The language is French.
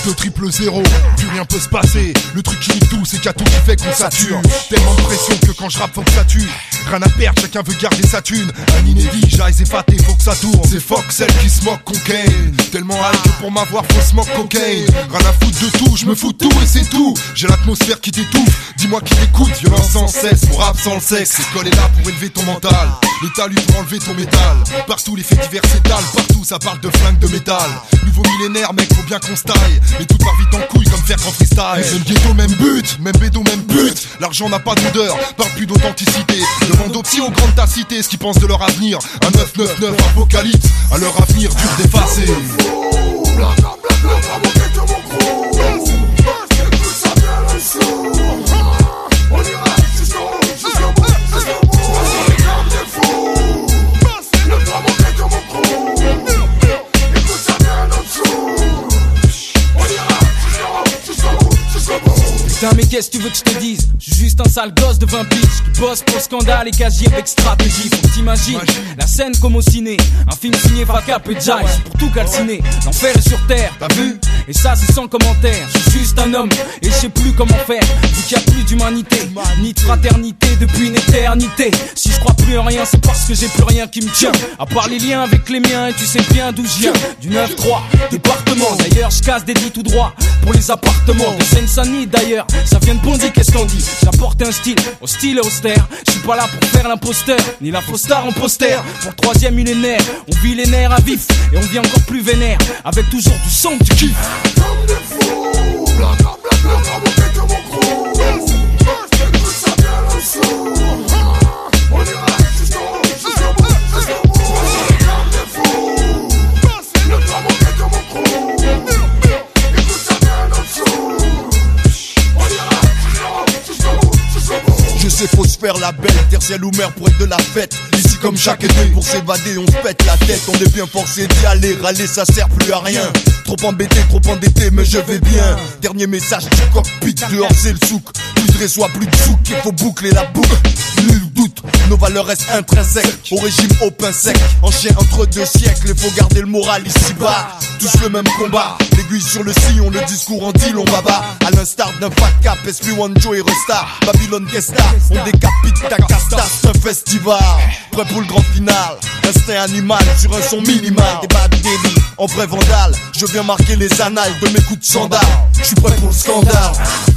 de triple zéro, plus rien peut se passer. Le truc qui nique tout, c'est qu'il y a tout qui fait qu'on sature. Tellement de pression que quand je rappe faut que ça tue. Rien à perdre, chacun veut garder sa thune. Un inédit, j'arrive épaté, faut que ça tourne. C'est fuck celle qui se moque cocaine. Tellement high que pour m'avoir faut smoke cocaine. Rien à foutre de tout, je me fous de tout et c'est tout. J'ai l'atmosphère qui t'étouffe, dis-moi qui t'écoute. Violence sans cesse, mon rap sans le sexe. L'école est là pour élever ton mental, l'État lui pour enlever ton métal. Partout les faits divers s'étalent, partout ça parle de flingue de métal. Nouveau millénaire mec, faut bien qu'on se taille. Mais tout part vite en couille comme faire en freestyle. Même ghetto, même but, même bédo, même but. L'argent n'a pas d'odeur, parle plus d'authenticité. Demande aux petits, aux grandes ta cité ce qu'ils pensent de leur avenir. Un 999 apocalypse, à leur avenir dur d'effacer. Putain mais qu'est-ce que tu veux que je te dise? Je suis juste un sale gosse de 20 piges qui bosse pour le scandale et quasi avec stratégie. Faut que t'imagines la scène comme au ciné, un film signé Facap et Jai, c'est pour tout calciner. L'enfer est sur terre, t'as vu? Et ça c'est sans commentaire. Je suis juste un homme et je sais plus comment faire. Vu qu'il y a plus d'humanité, ni de fraternité depuis une éternité. Si je crois plus en rien c'est parce que j'ai plus rien qui me tient, à part les liens avec les miens. Et tu sais bien d'où je viens, du 9-3 département. D'ailleurs je casse des lits tout droit pour les appartements de Seine-Saint-Denis. D'ailleurs ça vient de Bondy, qu'est-ce qu'on dit? J'apporte un style hostile et austère. Je suis pas là pour faire l'imposteur, ni la fausse star en poster. Pour le 3e millénaire, on vit les nerfs à vif et on vit encore plus vénère, avec toujours du son, du kiff. Comme des fous, bla bla bla bla bla, mon gars, mon crew. Que ça vient le sou. On ira jusqu'au bout. Comme des fous, le drame, mon gars, mon crew. Que ça vient le sou. On ira jusqu'au bout. Je sais faut se faire la belle, terre ciel ou mer pour être de la fête. Ici comme chaque été, pour s'évader on se pète la tête. On est bien forcé d'y aller, râler ça sert plus à rien. Trop embêté, trop endetté, mais je vais bien. Dernier message du cockpit, dehors c'est le souk. Plus de réseau, plus de souk, il faut boucler la boucle. Nul doute, nos valeurs restent intrinsèques. Au régime au pain sec, en chien entre deux siècles. Il faut garder le moral ici bas, tous le même combat. L'aiguille sur le sillon, le discours en deal, on baba. À l'instar d'un fat cap, SP1 Joe et Resta. Babylone Kesta, on décapite ta casta, c'est un festival. Prêt pour le grand final, instinct animal sur un son minimal. Des bad baby, en vrai vandale, je viens marquer les annales de mes coups de sandales. Je suis prêt pour le scandale.